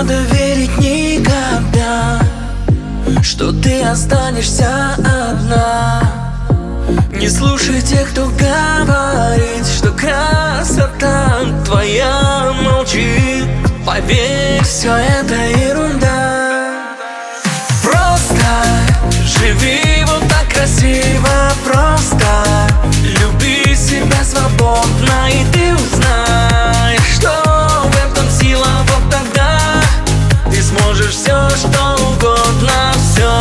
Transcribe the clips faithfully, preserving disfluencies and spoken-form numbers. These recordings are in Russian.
надо верить никогда, что ты останешься одна. Не слушай тех, кто говорит, что красота твоя молчит. Поверь, все это ерунда. Просто живи вот так красиво, просто люби себя свободно, и ты узнаешь, что в этом сила. Вот тогда ты сможешь все, что угодно, все,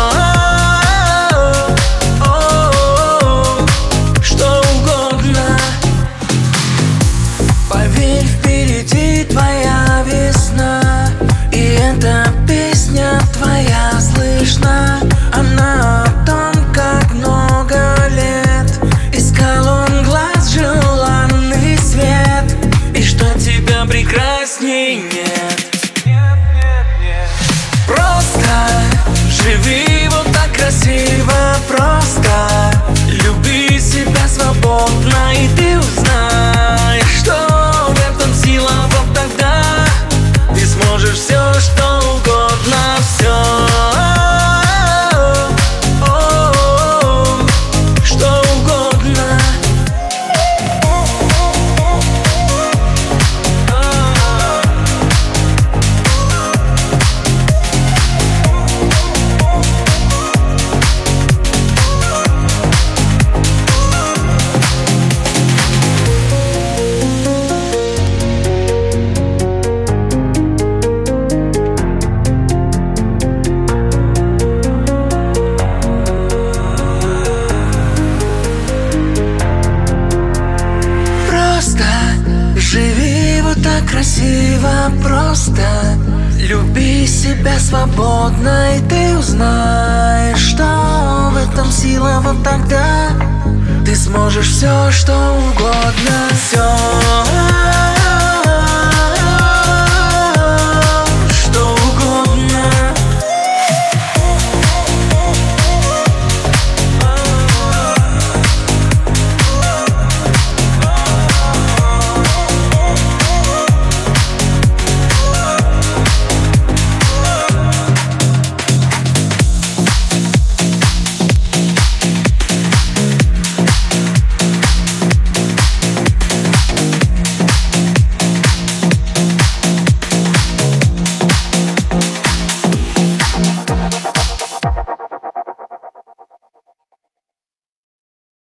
что угодно. Поверь, впереди твоя весна, и эта песня твоя слышна. Она о том, как много лет искал он глаз желанный свет, и что тебя прекрасней нет. Просто живи вот так красиво, просто люби себя свободно, и ты узнаешь, что в этом сила. Вот тогда ты сможешь все, что угодно, все, что угодно. Живи вот так красиво, просто люби себя свободно, и ты узнаешь, что в этом сила. Вот тогда ты сможешь все, что угодно, все.